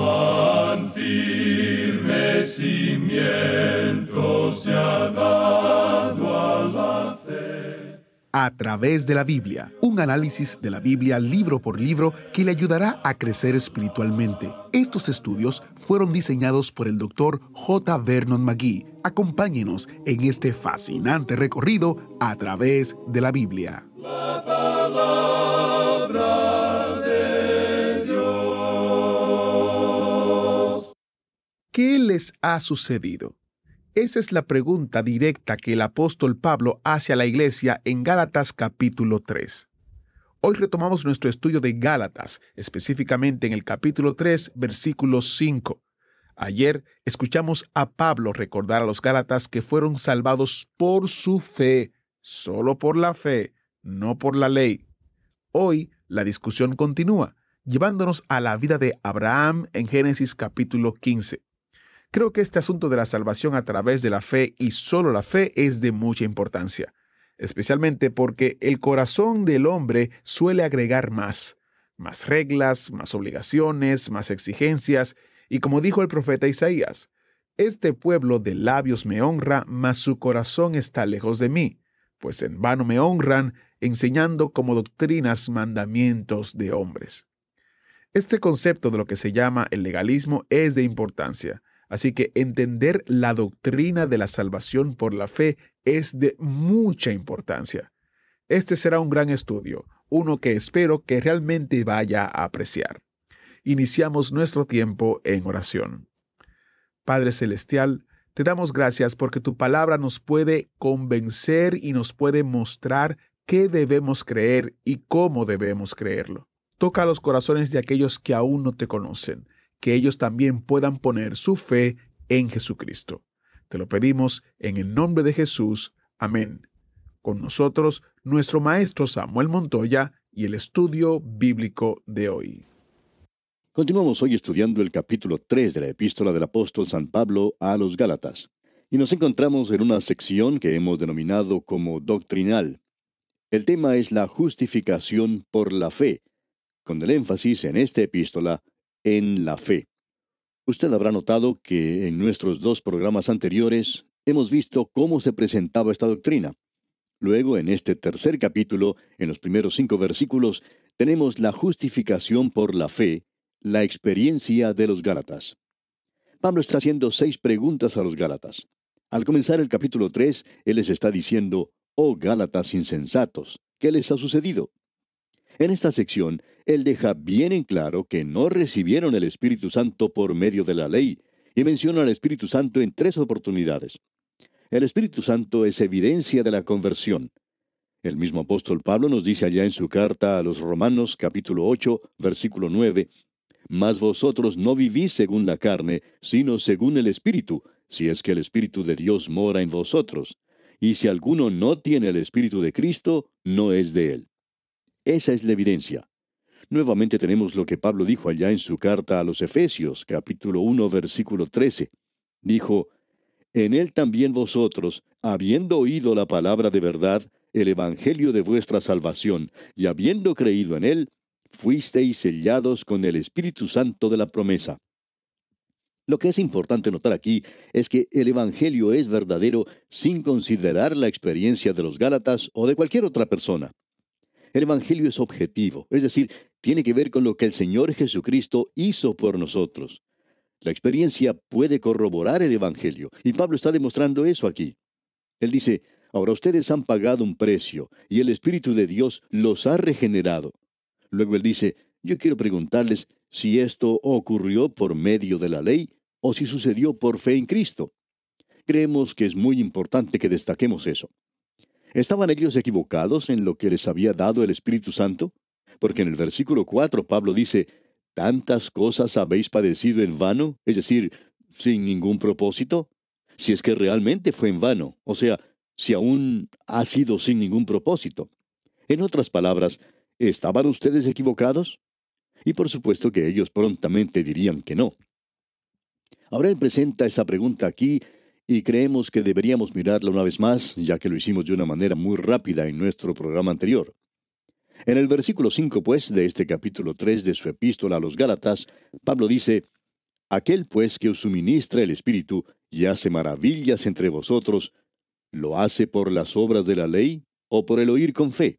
Cuán firme cimiento se ha dado a la fe. A través de la Biblia, un análisis de la Biblia libro por libro que le ayudará a crecer espiritualmente. Estos estudios fueron diseñados por el Dr. J. Vernon McGee. Acompáñenos en este fascinante recorrido a través de la Biblia. La palabra de Dios. ¿Qué les ha sucedido? Esa es la pregunta directa que el apóstol Pablo hace a la iglesia en Gálatas capítulo 3. Hoy retomamos nuestro estudio de Gálatas, específicamente en el capítulo 3, versículo 5. Ayer escuchamos a Pablo recordar a los Gálatas que fueron salvados por su fe, solo por la fe, no por la ley. Hoy la discusión continúa, llevándonos a la vida de Abraham en Génesis capítulo 15. Creo que este asunto de la salvación a través de la fe y solo la fe es de mucha importancia, especialmente porque el corazón del hombre suele agregar más reglas, más obligaciones, más exigencias, y como dijo el profeta Isaías, este pueblo de labios me honra, mas su corazón está lejos de mí, pues en vano me honran, enseñando como doctrinas mandamientos de hombres. Este concepto de lo que se llama el legalismo es de importancia. Así que entender la doctrina de la salvación por la fe es de mucha importancia. Este será un gran estudio, uno que espero que realmente vaya a apreciar. Iniciamos nuestro tiempo en oración. Padre Celestial, te damos gracias porque tu palabra nos puede convencer y nos puede mostrar qué debemos creer y cómo debemos creerlo. Toca los corazones de aquellos que aún no te conocen, que ellos también puedan poner su fe en Jesucristo. Te lo pedimos en el nombre de Jesús. Amén. Con nosotros, nuestro maestro Samuel Montoya y el estudio bíblico de hoy. Continuamos hoy estudiando el capítulo 3 de la epístola del apóstol San Pablo a los Gálatas. Y nos encontramos en una sección que hemos denominado como doctrinal. El tema es la justificación por la fe, con el énfasis en esta epístola en la fe. Usted habrá notado que en nuestros 2 programas anteriores hemos visto cómo se presentaba esta doctrina. Luego, en este tercer capítulo, en los primeros 5 versículos, tenemos la justificación por la fe, la experiencia de los Gálatas. Pablo está haciendo 6 preguntas a los Gálatas. Al comenzar el capítulo 3, él les está diciendo, «Oh Gálatas insensatos, ¿qué les ha sucedido?». En esta sección, él deja bien en claro que no recibieron el Espíritu Santo por medio de la ley, y menciona al Espíritu Santo en 3 oportunidades. El Espíritu Santo es evidencia de la conversión. El mismo apóstol Pablo nos dice allá en su carta a los Romanos, capítulo 8, versículo 9, «Mas vosotros no vivís según la carne, sino según el Espíritu, si es que el Espíritu de Dios mora en vosotros. Y si alguno no tiene el Espíritu de Cristo, no es de él». Esa es la evidencia. Nuevamente tenemos lo que Pablo dijo allá en su carta a los Efesios, capítulo 1, versículo 13. Dijo, «En él también vosotros, habiendo oído la palabra de verdad, el evangelio de vuestra salvación, y habiendo creído en él, fuisteis sellados con el Espíritu Santo de la promesa». Lo que es importante notar aquí es que el evangelio es verdadero sin considerar la experiencia de los Gálatas o de cualquier otra persona. El evangelio es objetivo, es decir, tiene que ver con lo que el Señor Jesucristo hizo por nosotros. La experiencia puede corroborar el evangelio, y Pablo está demostrando eso aquí. Él dice, ahora ustedes han pagado un precio, y el Espíritu de Dios los ha regenerado. Luego él dice, yo quiero preguntarles si esto ocurrió por medio de la ley, o si sucedió por fe en Cristo. Creemos que es muy importante que destaquemos eso. ¿Estaban ellos equivocados en lo que les había dado el Espíritu Santo? Porque en el versículo 4 Pablo dice, ¿tantas cosas habéis padecido en vano? Es decir, sin ningún propósito. Si es que realmente fue en vano, o sea, si aún ha sido sin ningún propósito. En otras palabras, ¿estaban ustedes equivocados? Y por supuesto que ellos prontamente dirían que no. Ahora él presenta esa pregunta aquí, y creemos que deberíamos mirarla una vez más, ya que lo hicimos de una manera muy rápida en nuestro programa anterior. En el versículo 5, pues, de este capítulo 3 de su epístola a los Gálatas, Pablo dice, Aquel pues que os suministra el Espíritu y hace maravillas entre vosotros, ¿lo hace por las obras de la ley o por el oír con fe?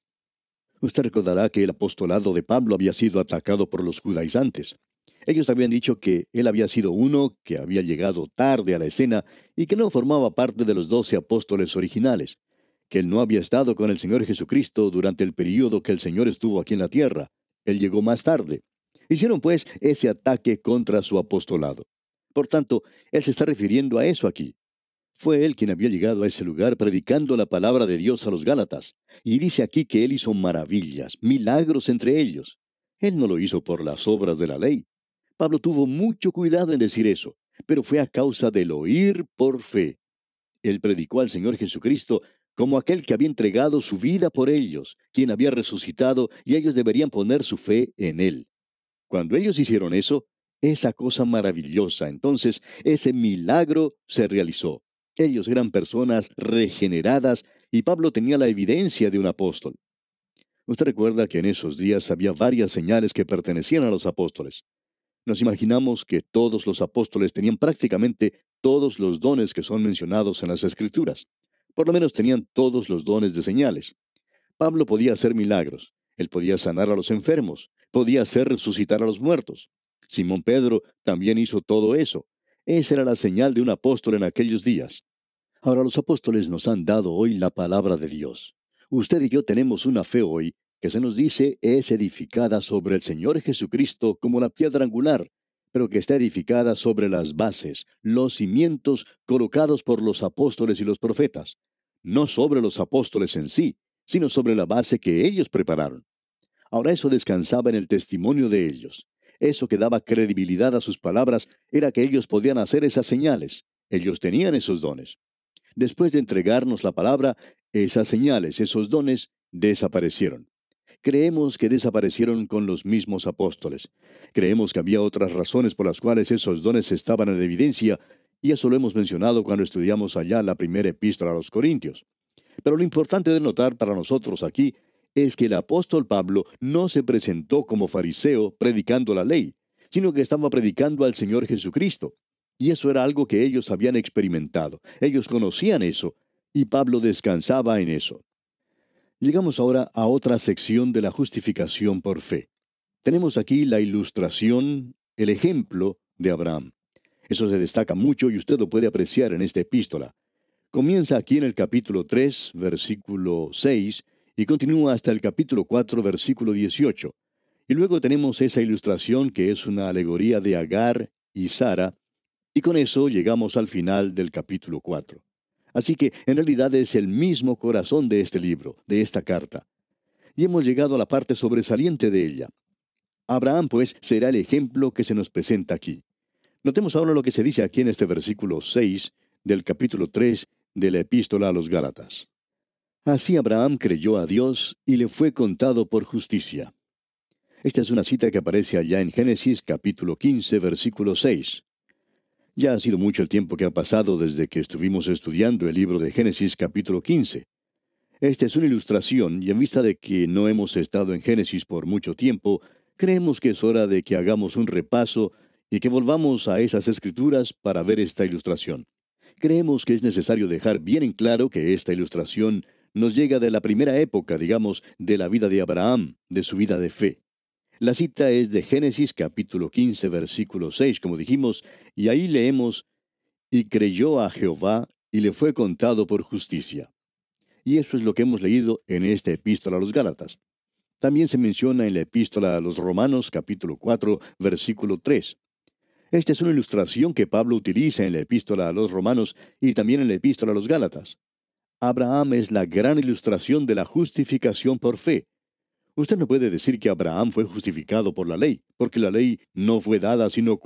Usted recordará que el apostolado de Pablo había sido atacado por los judaizantes. Ellos habían dicho que él había sido uno que había llegado tarde a la escena y que no formaba parte de los 12 apóstoles originales, que él no había estado con el Señor Jesucristo durante el período que el Señor estuvo aquí en la tierra. Él llegó más tarde. Hicieron pues ese ataque contra su apostolado. Por tanto, él se está refiriendo a eso aquí. Fue él quien había llegado a ese lugar predicando la palabra de Dios a los Gálatas. Y dice aquí que él hizo maravillas, milagros entre ellos. Él no lo hizo por las obras de la ley. Pablo tuvo mucho cuidado en decir eso, pero fue a causa del oír por fe. Él predicó al Señor Jesucristo como aquel que había entregado su vida por ellos, quien había resucitado, y ellos deberían poner su fe en él. Cuando ellos hicieron eso, esa cosa maravillosa, entonces, ese milagro se realizó. Ellos eran personas regeneradas y Pablo tenía la evidencia de un apóstol. Usted recuerda que en esos días había varias señales que pertenecían a los apóstoles. Nos imaginamos que todos los apóstoles tenían prácticamente todos los dones que son mencionados en las Escrituras. Por lo menos tenían todos los dones de señales. Pablo podía hacer milagros. Él podía sanar a los enfermos. Podía hacer resucitar a los muertos. Simón Pedro también hizo todo eso. Esa era la señal de un apóstol en aquellos días. Ahora los apóstoles nos han dado hoy la palabra de Dios. Usted y yo tenemos una fe hoy que se nos dice es edificada sobre el Señor Jesucristo como la piedra angular, pero que está edificada sobre las bases, los cimientos colocados por los apóstoles y los profetas. No sobre los apóstoles en sí, sino sobre la base que ellos prepararon. Ahora eso descansaba en el testimonio de ellos. Eso que daba credibilidad a sus palabras era que ellos podían hacer esas señales. Ellos tenían esos dones. Después de entregarnos la palabra, esas señales, esos dones, desaparecieron. Creemos que desaparecieron con los mismos apóstoles. Creemos que había otras razones por las cuales esos dones estaban en evidencia, y eso lo hemos mencionado cuando estudiamos allá la primera epístola a los Corintios. Pero lo importante de notar para nosotros aquí es que el apóstol Pablo no se presentó como fariseo predicando la ley, sino que estaba predicando al Señor Jesucristo. Y eso era algo que ellos habían experimentado. Ellos conocían eso, y Pablo descansaba en eso. Llegamos ahora a otra sección de la justificación por fe. Tenemos aquí la ilustración, el ejemplo de Abraham. Eso se destaca mucho y usted lo puede apreciar en esta epístola. Comienza aquí en el capítulo 3, versículo 6, y continúa hasta el capítulo 4, versículo 18. Y luego tenemos esa ilustración que es una alegoría de Agar y Sara, y con eso llegamos al final del capítulo 4. Así que en realidad es el mismo corazón de este libro, de esta carta. Y hemos llegado a la parte sobresaliente de ella. Abraham, pues, será el ejemplo que se nos presenta aquí. Notemos ahora lo que se dice aquí en este versículo 6 del capítulo 3 de la epístola a los Gálatas. Así Abraham creyó a Dios y le fue contado por justicia. Esta es una cita que aparece allá en Génesis capítulo 15, versículo 6. Ya ha sido mucho el tiempo que ha pasado desde que estuvimos estudiando el libro de Génesis capítulo 15. Esta es una ilustración y en vista de que no hemos estado en Génesis por mucho tiempo, creemos que es hora de que hagamos un repaso y que volvamos a esas escrituras para ver esta ilustración. Creemos que es necesario dejar bien en claro que esta ilustración nos llega de la primera época, digamos, de la vida de Abraham, de su vida de fe. La cita es de Génesis capítulo 15, versículo 6, como dijimos, y ahí leemos, y creyó a Jehová, y le fue contado por justicia. Y eso es lo que hemos leído en esta epístola a los Gálatas. También se menciona en la epístola a los Romanos capítulo 4, versículo 3. Esta es una ilustración que Pablo utiliza en la epístola a los Romanos y también en la epístola a los Gálatas. Abraham es la gran ilustración de la justificación por fe. Usted no puede decir que Abraham fue justificado por la ley, porque la ley no fue dada sino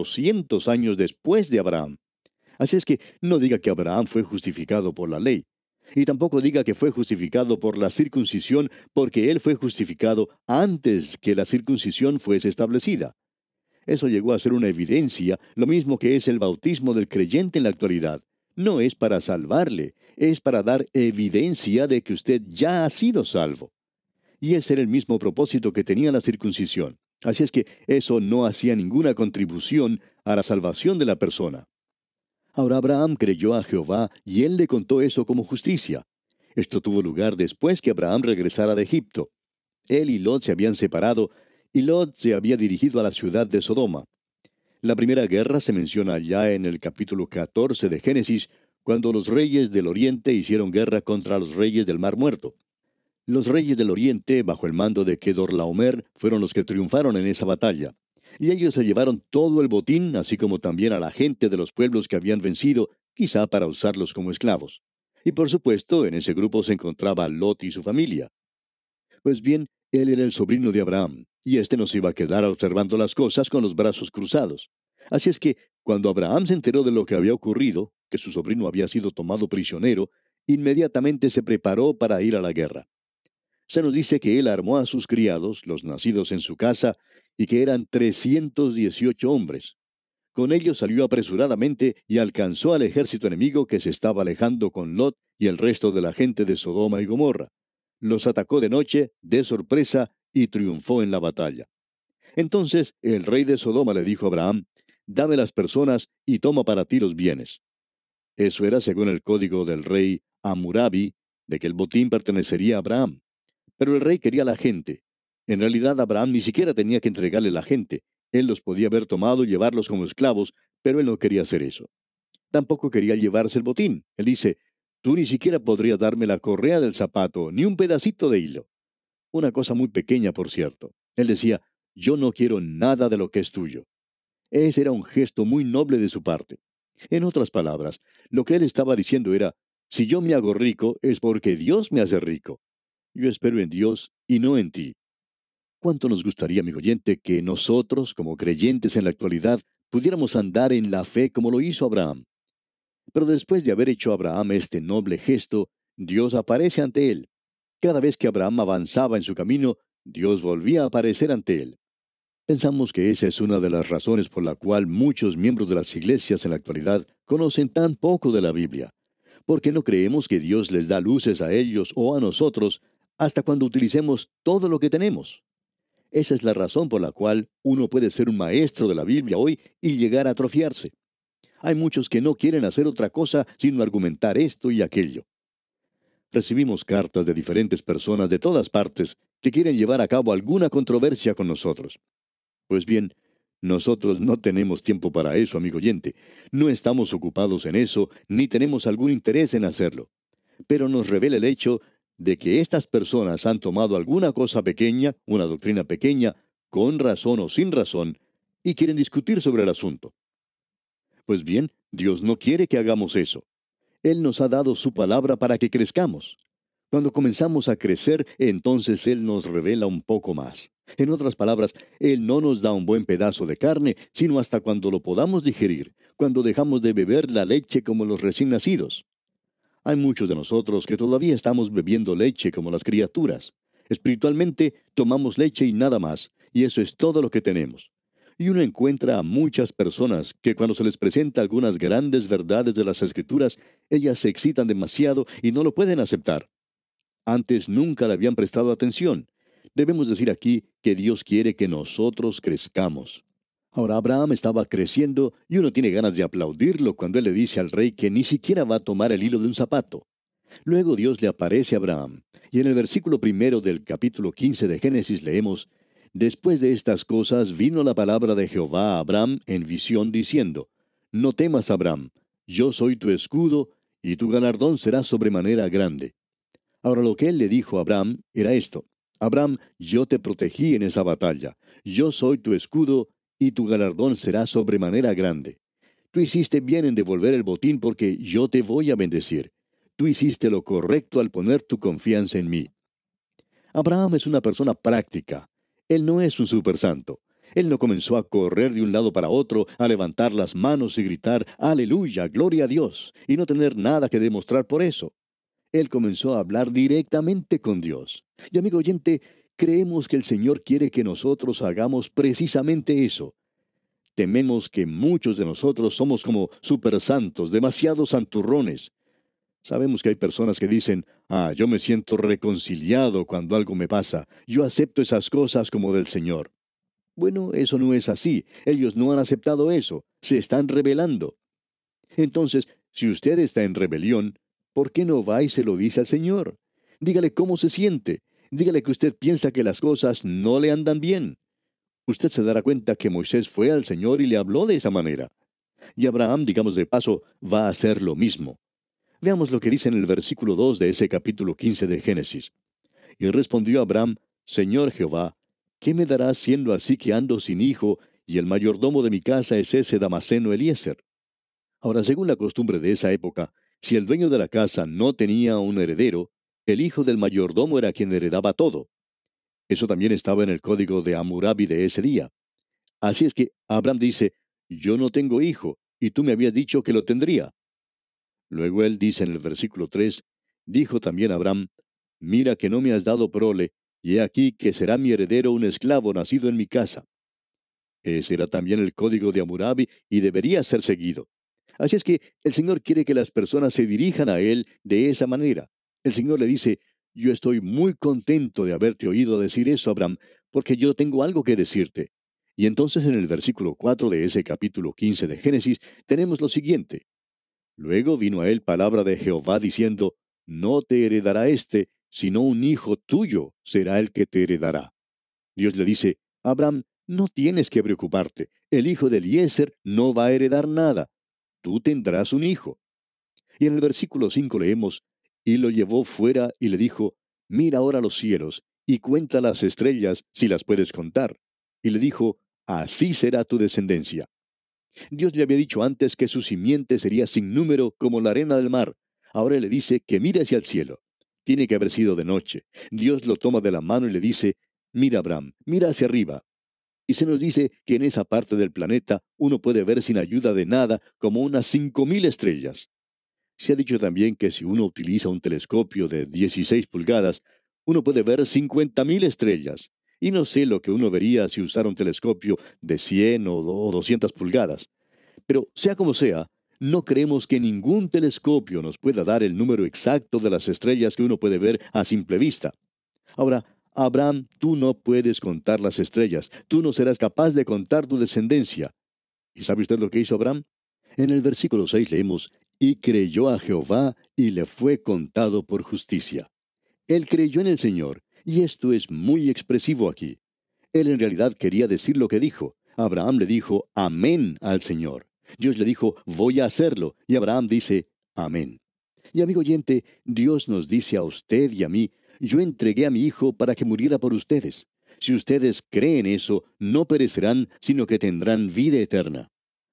400 años después de Abraham. Así es que no diga que Abraham fue justificado por la ley. Y tampoco diga que fue justificado por la circuncisión, porque él fue justificado antes que la circuncisión fuese establecida. Eso llegó a ser una evidencia, lo mismo que es el bautismo del creyente en la actualidad. No es para salvarle, es para dar evidencia de que usted ya ha sido salvo. Y ese era el mismo propósito que tenía la circuncisión. Así es que eso no hacía ninguna contribución a la salvación de la persona. Ahora Abraham creyó a Jehová y él le contó eso como justicia. Esto tuvo lugar después que Abraham regresara de Egipto. Él y Lot se habían separado y Lot se había dirigido a la ciudad de Sodoma. La primera guerra se menciona allá en el capítulo 14 de Génesis, cuando los reyes del oriente hicieron guerra contra los reyes del Mar Muerto. Los reyes del oriente, bajo el mando de Kedorlaomer, fueron los que triunfaron en esa batalla. Y ellos se llevaron todo el botín, así como también a la gente de los pueblos que habían vencido, quizá para usarlos como esclavos. Y por supuesto, en ese grupo se encontraba Lot y su familia. Pues bien, él era el sobrino de Abraham, y éste no se iba a quedar observando las cosas con los brazos cruzados. Así es que, cuando Abraham se enteró de lo que había ocurrido, que su sobrino había sido tomado prisionero, inmediatamente se preparó para ir a la guerra. Se nos dice que él armó a sus criados, los nacidos en su casa, y que eran 318 hombres. Con ellos salió apresuradamente y alcanzó al ejército enemigo que se estaba alejando con Lot y el resto de la gente de Sodoma y Gomorra. Los atacó de noche, de sorpresa, y triunfó en la batalla. Entonces el rey de Sodoma le dijo a Abraham: «Dame las personas y toma para ti los bienes». Eso era según el código del rey Hammurabi, de que el botín pertenecería a Abraham. Pero el rey quería la gente. En realidad Abraham ni siquiera tenía que entregarle la gente. Él los podía haber tomado y llevarlos como esclavos, pero él no quería hacer eso. Tampoco quería llevarse el botín. Él dice: «Tú ni siquiera podrías darme la correa del zapato, ni un pedacito de hilo». Una cosa muy pequeña, por cierto. Él decía: «Yo no quiero nada de lo que es tuyo». Ese era un gesto muy noble de su parte. En otras palabras, lo que él estaba diciendo era: «Si yo me hago rico, es porque Dios me hace rico. Yo espero en Dios y no en ti». ¿Cuánto nos gustaría, amigo oyente, que nosotros, como creyentes en la actualidad, pudiéramos andar en la fe como lo hizo Abraham? Pero después de haber hecho Abraham este noble gesto, Dios aparece ante él. Cada vez que Abraham avanzaba en su camino, Dios volvía a aparecer ante él. Pensamos que esa es una de las razones por la cual muchos miembros de las iglesias en la actualidad conocen tan poco de la Biblia, porque no creemos que Dios les da luces a ellos o a nosotros hasta cuando utilicemos todo lo que tenemos. Esa es la razón por la cual uno puede ser un maestro de la Biblia hoy y llegar a atrofiarse. Hay muchos que no quieren hacer otra cosa sino argumentar esto y aquello. Recibimos cartas de diferentes personas de todas partes que quieren llevar a cabo alguna controversia con nosotros. Pues bien, nosotros no tenemos tiempo para eso, amigo oyente. No estamos ocupados en eso, ni tenemos algún interés en hacerlo. Pero nos revela el hecho de que estas personas han tomado alguna cosa pequeña, una doctrina pequeña, con razón o sin razón, y quieren discutir sobre el asunto. Pues bien, Dios no quiere que hagamos eso. Él nos ha dado su palabra para que crezcamos. Cuando comenzamos a crecer, entonces Él nos revela un poco más. En otras palabras, Él no nos da un buen pedazo de carne, sino hasta cuando lo podamos digerir, cuando dejamos de beber la leche como los recién nacidos. Hay muchos de nosotros que todavía estamos bebiendo leche como las criaturas. Espiritualmente, tomamos leche y nada más, y eso es todo lo que tenemos. Y uno encuentra a muchas personas que cuando se les presenta algunas grandes verdades de las Escrituras, ellas se excitan demasiado y no lo pueden aceptar. Antes nunca le habían prestado atención. Debemos decir aquí que Dios quiere que nosotros crezcamos. Ahora Abraham estaba creciendo y uno tiene ganas de aplaudirlo cuando él le dice al rey que ni siquiera va a tomar el hilo de un zapato. Luego Dios le aparece a Abraham, y en el versículo 1 del capítulo 15 de Génesis leemos: «Después de estas cosas vino la palabra de Jehová a Abraham en visión diciendo: No temas, Abraham, yo soy tu escudo, y tu galardón será sobremanera grande». Ahora lo que él le dijo a Abraham era esto: «Abraham, yo te protegí en esa batalla, yo soy tu escudo, y tu galardón será sobremanera grande. Tú hiciste bien en devolver el botín porque yo te voy a bendecir. Tú hiciste lo correcto al poner tu confianza en mí». Abraham es una persona práctica. Él no es un supersanto. Él no comenzó a correr de un lado para otro, a levantar las manos y gritar «Aleluya, gloria a Dios», y no tener nada que demostrar por eso. Él comenzó a hablar directamente con Dios. Y amigo oyente, creemos que el Señor quiere que nosotros hagamos precisamente eso. Tememos que muchos de nosotros somos como supersantos, demasiado santurrones. Sabemos que hay personas que dicen: yo me siento reconciliado cuando algo me pasa. Yo acepto esas cosas como del Señor. Bueno, eso no es así. Ellos no han aceptado eso. Se están rebelando. Entonces, si usted está en rebelión, ¿por qué no va y se lo dice al Señor? Dígale cómo se siente. Dígale que usted piensa que las cosas no le andan bien. Usted se dará cuenta que Moisés fue al Señor y le habló de esa manera. Y Abraham, digamos de paso, va a hacer lo mismo. Veamos lo que dice en el versículo 2 de ese capítulo 15 de Génesis. Y respondió Abraham: Señor Jehová, ¿qué me darás siendo así que ando sin hijo, y el mayordomo de mi casa es ese Damaseno Eliezer? Ahora, según la costumbre de esa época, si el dueño de la casa no tenía un heredero, el hijo del mayordomo era quien heredaba todo. Eso también estaba en el código de Hammurabi de ese día. Así es que Abraham dice: Yo no tengo hijo, y tú me habías dicho que lo tendría. Luego él dice en el versículo 3: Dijo también Abraham: Mira que no me has dado prole, y he aquí que será mi heredero un esclavo nacido en mi casa. Ese era también el código de Hammurabi y debería ser seguido. Así es que el Señor quiere que las personas se dirijan a Él de esa manera. El Señor le dice: Yo estoy muy contento de haberte oído decir eso, Abraham, porque yo tengo algo que decirte. Y entonces en el versículo 4 de ese capítulo 15 de Génesis tenemos lo siguiente. Luego vino a él palabra de Jehová diciendo: No te heredará éste, sino un hijo tuyo será el que te heredará. Dios le dice: Abraham, no tienes que preocuparte. El hijo de Eliezer no va a heredar nada. Tú tendrás un hijo. Y en el versículo 5 leemos: Y lo llevó fuera y le dijo: Mira ahora los cielos, y cuenta las estrellas, si las puedes contar. Y le dijo: Así será tu descendencia. Dios le había dicho antes que su simiente sería sin número como la arena del mar. Ahora le dice que mire hacia el cielo. Tiene que haber sido de noche. Dios lo toma de la mano y le dice: Mira, Abraham, mira hacia arriba. Y se nos dice que en esa parte del planeta uno puede ver sin ayuda de nada como unas 5.000 estrellas. Se ha dicho también que si uno utiliza un telescopio de 16 pulgadas, uno puede ver 50.000 estrellas. Y no sé lo que uno vería si usara un telescopio de 100 o 200 pulgadas. Pero sea como sea, no creemos que ningún telescopio nos pueda dar el número exacto de las estrellas que uno puede ver a simple vista. Ahora, Abraham, tú no puedes contar las estrellas. Tú no serás capaz de contar tu descendencia. ¿Y sabe usted lo que hizo Abraham? En el versículo 6 leemos: Y creyó a Jehová, y le fue contado por justicia. Él creyó en el Señor, y esto es muy expresivo aquí. Él en realidad quería decir lo que dijo. Abraham le dijo amén al Señor. Dios le dijo: voy a hacerlo. Y Abraham dice amén. Y amigo oyente, Dios nos dice a usted y a mí: yo entregué a mi hijo para que muriera por ustedes. Si ustedes creen eso, no perecerán, sino que tendrán vida eterna.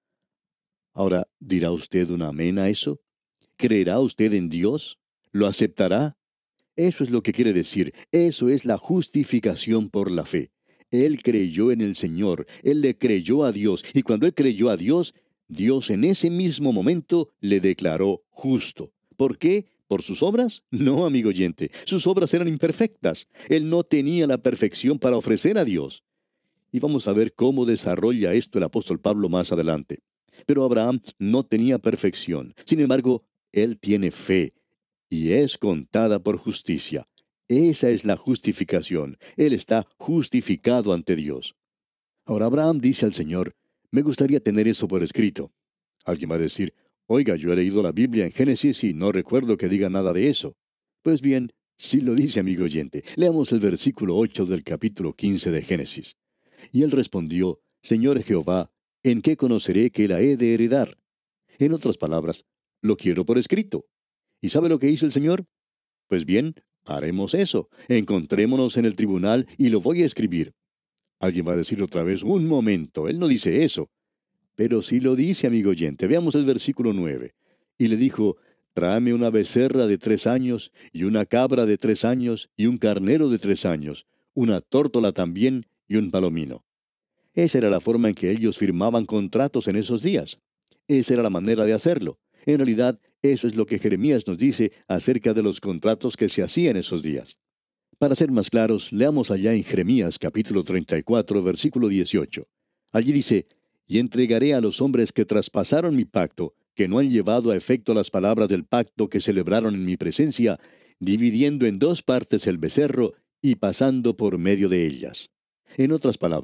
Ahora, ¿dirá usted un amén a eso? ¿Creerá usted en Dios? ¿Lo aceptará? Eso es lo que quiere decir. Eso es la justificación por la fe. Él creyó en el Señor. Él le creyó a Dios. Y cuando él creyó a Dios, Dios en ese mismo momento le declaró justo. ¿Por qué? ¿Por sus obras? No, amigo oyente. Sus obras eran imperfectas. Él no tenía la perfección para ofrecer a Dios. Y vamos a ver cómo desarrolla esto el apóstol Pablo más adelante. Pero Abraham no tenía perfección. Sin embargo, él tiene fe y es contada por justicia. Esa es la justificación. Él está justificado ante Dios. Ahora Abraham dice al Señor: me gustaría tener eso por escrito. Alguien va a decir: oiga, yo he leído la Biblia en Génesis y no recuerdo que diga nada de eso. Pues bien, sí lo dice, amigo oyente. Leamos el versículo 8 del capítulo 15 de Génesis. Y él respondió: Señor Jehová, ¿en qué conoceré que la he de heredar? En otras palabras, lo quiero por escrito. ¿Y sabe lo que hizo el Señor? Pues bien, haremos eso. Encontrémonos en el tribunal y lo voy a escribir. Alguien va a decir otra vez: un momento, él no dice eso. Pero sí lo dice, amigo oyente. Veamos el versículo 9. Y le dijo: tráeme una becerra de 3 años, y una cabra de 3 años, y un carnero de 3 años, una tórtola también, y un palomino. Esa era la forma en que ellos firmaban contratos en esos días. Esa era la manera de hacerlo. En realidad, eso es lo que Jeremías nos dice acerca de los contratos que se hacían esos días. Para ser más claros, leamos allá en Jeremías capítulo 34, versículo 18. Allí dice: y entregaré a los hombres que traspasaron mi pacto, que no han llevado a efecto las palabras del pacto que celebraron en mi presencia, dividiendo en 2 partes el becerro y pasando por medio de ellas. En otras palabras,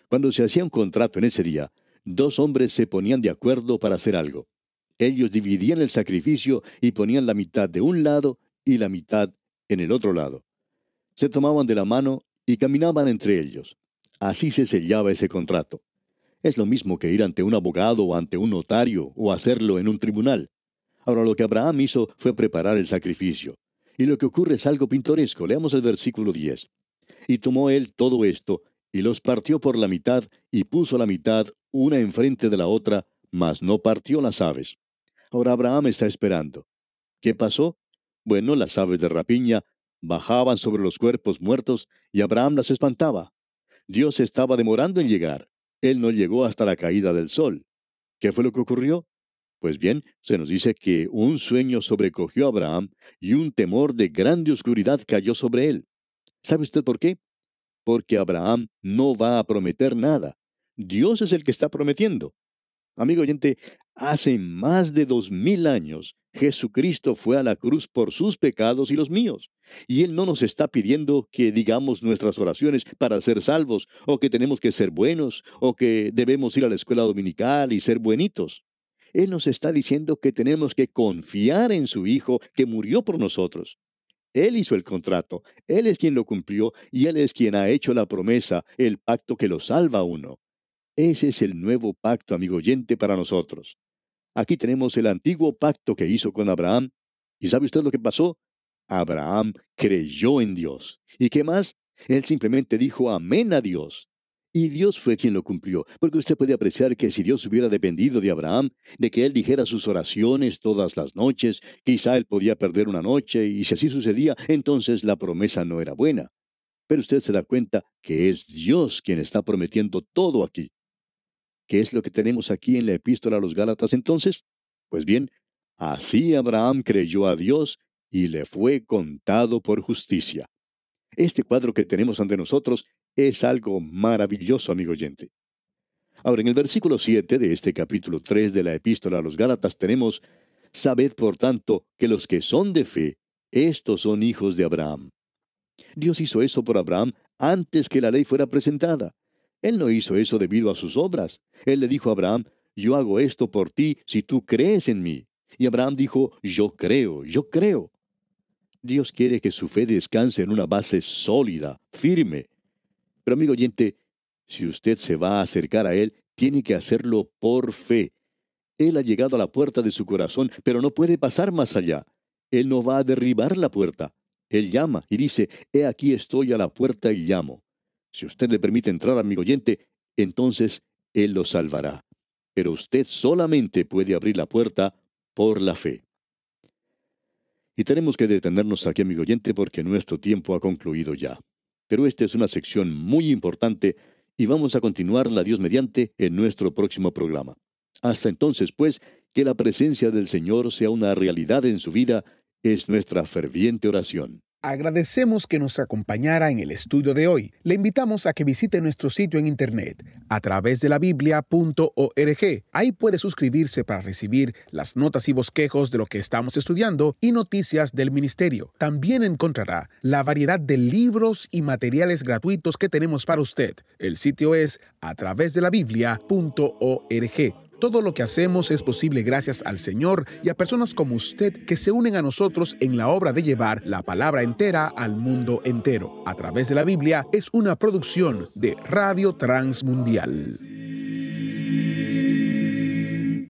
Cuando se hacía un contrato en ese día, dos hombres se ponían de acuerdo para hacer algo. Ellos dividían el sacrificio y ponían la mitad de un lado y la mitad en el otro lado. Se tomaban de la mano y caminaban entre ellos. Así se sellaba ese contrato. Es lo mismo que ir ante un abogado o ante un notario o hacerlo en un tribunal. Ahora, lo que Abraham hizo fue preparar el sacrificio. Y lo que ocurre es algo pintoresco. Leamos el versículo 10. Y tomó él todo esto, y los partió por la mitad, y puso la mitad una enfrente de la otra, mas no partió las aves. Ahora Abraham está esperando. ¿Qué pasó? Bueno, las aves de rapiña bajaban sobre los cuerpos muertos, y Abraham las espantaba. Dios estaba demorando en llegar. Él no llegó hasta la caída del sol. ¿Qué fue lo que ocurrió? Pues bien, se nos dice que un sueño sobrecogió a Abraham y un temor de grande oscuridad cayó sobre él. ¿Sabe usted por qué? Porque Abraham no va a prometer nada. Dios es el que está prometiendo. Amigo oyente, hace más de 2000 años, Jesucristo fue a la cruz por sus pecados y los míos. Y Él no nos está pidiendo que digamos nuestras oraciones para ser salvos, o que tenemos que ser buenos, o que debemos ir a la escuela dominical y ser buenitos. Él nos está diciendo que tenemos que confiar en su Hijo que murió por nosotros. Él hizo el contrato, Él es quien lo cumplió y Él es quien ha hecho la promesa, el pacto que lo salva a uno. Ese es el nuevo pacto, amigo oyente, para nosotros. Aquí tenemos el antiguo pacto que hizo con Abraham. ¿Y sabe usted lo que pasó? Abraham creyó en Dios. ¿Y qué más? Él simplemente dijo amén a Dios. Y Dios fue quien lo cumplió, porque usted puede apreciar que si Dios hubiera dependido de Abraham, de que él dijera sus oraciones todas las noches, quizá él podía perder una noche, y si así sucedía, entonces la promesa no era buena. Pero usted se da cuenta que es Dios quien está prometiendo todo aquí. ¿Qué es lo que tenemos aquí en la epístola a los Gálatas entonces? Pues bien, así Abraham creyó a Dios y le fue contado por justicia. Este cuadro que tenemos ante nosotros es algo maravilloso, amigo oyente. Ahora, en el versículo 7 de este capítulo 3 de la epístola a los Gálatas tenemos: Sabed, por tanto, que los que son de fe, estos son hijos de Abraham. Dios hizo eso por Abraham antes que la ley fuera presentada. Él no hizo eso debido a sus obras. Él le dijo a Abraham: yo hago esto por ti si tú crees en mí. Y Abraham dijo: yo creo, yo creo. Dios quiere que su fe descanse en una base sólida, firme. Pero amigo oyente, si usted se va a acercar a Él, tiene que hacerlo por fe. Él ha llegado a la puerta de su corazón, pero no puede pasar más allá. Él no va a derribar la puerta. Él llama y dice: he aquí estoy a la puerta y llamo. Si usted le permite entrar, amigo oyente, entonces Él lo salvará. Pero usted solamente puede abrir la puerta por la fe. Y tenemos que detenernos aquí, amigo oyente, porque nuestro tiempo ha concluido ya. Pero esta es una sección muy importante y vamos a continuarla, Dios mediante, en nuestro próximo programa. Hasta entonces, pues, que la presencia del Señor sea una realidad en su vida, es nuestra ferviente oración. Agradecemos que nos acompañara en el estudio de hoy. Le invitamos a que visite nuestro sitio en internet a través de la biblia.org. Ahí puede suscribirse para recibir las notas y bosquejos de lo que estamos estudiando y noticias del ministerio. También encontrará la variedad de libros y materiales gratuitos que tenemos para usted. El sitio es a través de la biblia.org. Todo lo que hacemos es posible gracias al Señor y a personas como usted que se unen a nosotros en la obra de llevar la palabra entera al mundo entero. A través de la Biblia es una producción de Radio Transmundial.